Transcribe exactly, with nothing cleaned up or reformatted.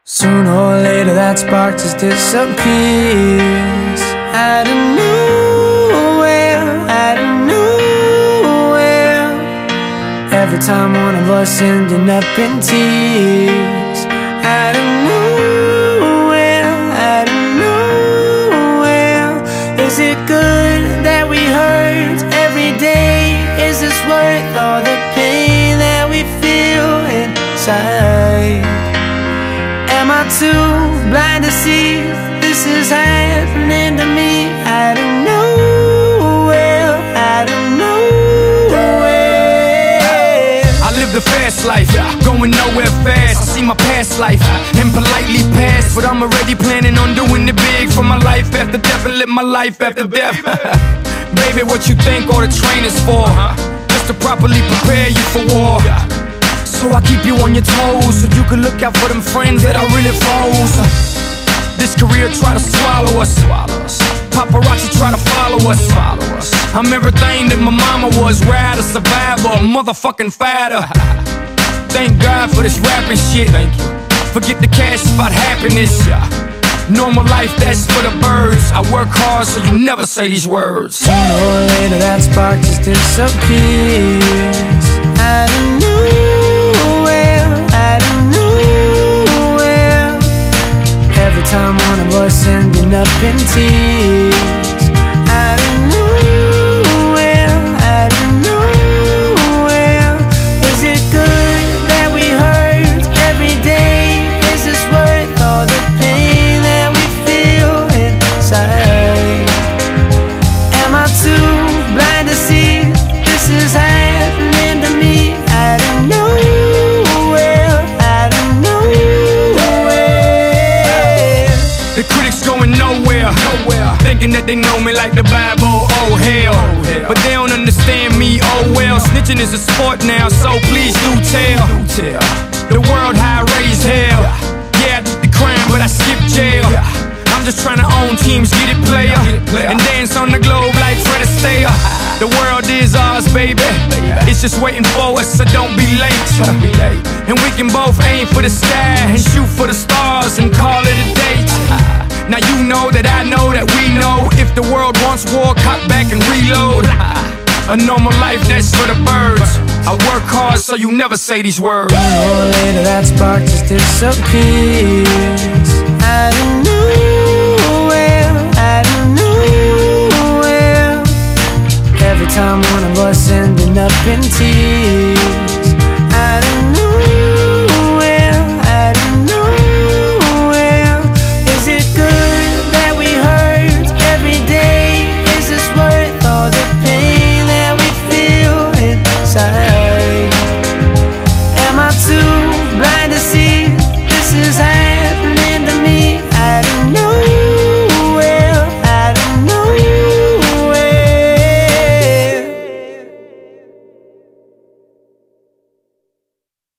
Sooner or later that spark just disappears. Out of nowhere, out of nowhere. Every time one of us ending up in tears. Out of nowhere, out of nowhere. Is it good that we hurt every day? Is this worth all the pain that we feel inside? Am I too blind to see this is happening to me? Out of nowhere, out of nowhere. I live the fast life, going nowhere fast. I see my past life and politely pass, but I'm already planning on doing it big for my life after death and live my life after death. Baby, what you think all the training's for? Just to properly prepare you for war. So I keep you on your toes, so you can look out for them friends that are really foes. This career try to swallow us. Paparazzi try to follow us. I'm everything that my mama was, ride a survivor, a motherfucking fighter. Thank God for this rapping shit. Forget the cash, it's about happiness. Normal life, that's for the birds. I work hard so you never say these words. Sooner or later that spark just disappears. Out of nowhere, out of nowhere. Every time one of us ending up in tears. Out of nowhere, out of nowhere. Is it good that we hurt every day? Is this worth all the pain that we feel inside? Am I too blind to see this is happening to me? Out of nowhere, out of nowhere. The critics going nowhere, nowhere, thinking that they know me like the Bible, oh hell. But they don't understand me, oh well. Snitching is a sport now, so please do tell. The world how I raise hell. Yeah, I did the crime, but I skipped jail. I'm just trying to own teams, get it player, and dance on the globe like Fred Astaire. The world is ours, baby. It's just waiting for us, so don't be late. And we can both aim for the sky and shoot for the stars and call it a date. Now you know that I know that we know, if the world wants war, cock back and reload. A normal life, that's for the birds. I work hard so you never say these words. Sooner or later that spark just disappears. Out of nowhere, out of nowhere. Every time one of us ending up in tears.